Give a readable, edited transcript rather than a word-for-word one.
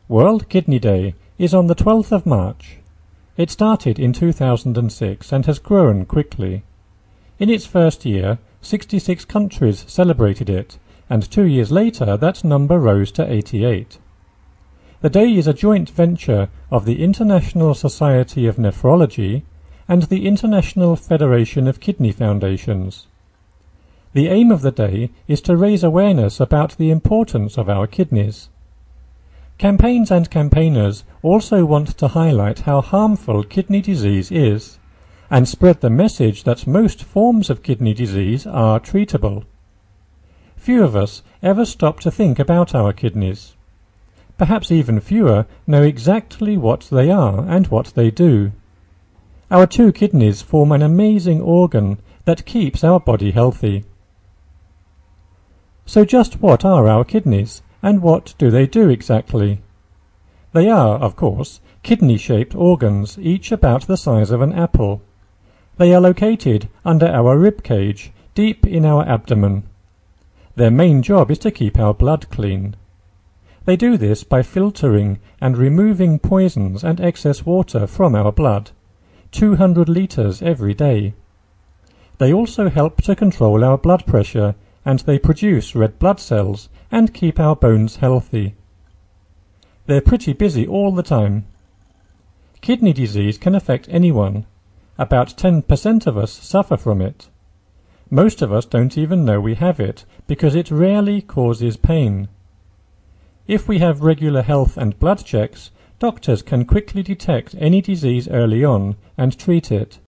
World Kidney Day is on the 12th of March. It started in 2006 and has grown quickly. In its first year, 66 countries celebrated it, and 2 years later that number rose to 88. The day is a joint venture of the International Society of Nephrology and the International Federation of Kidney Foundations. The aim of the day is to raise awareness about the importance of our kidneys. Campaigns and campaigners also want to highlight how harmful kidney disease is, and spread the message that most forms of kidney disease are treatable. Few of us ever stop to think about our kidneys. Perhaps even fewer know exactly what they are and what they do. Our 2 kidneys form an amazing organ that keeps our body healthy. So just what are our kidneys, and what do they do exactly? They are, of course, kidney-shaped organs, each about the size of an apple. They are located under our rib cage, deep in our abdomen. Their main job is to keep our blood clean. They do this by filtering and removing poisons and excess water from our blood, 200 liters every day. They also help to control our blood pressure, and they produce red blood cells and keep our bones healthy. They're pretty busy all the time. Kidney disease can affect anyone. About 10% of us suffer from it. Most of us don't even know we have it, because it rarely causes pain. If we have regular health and blood checks, doctors can quickly detect any disease early on and treat it.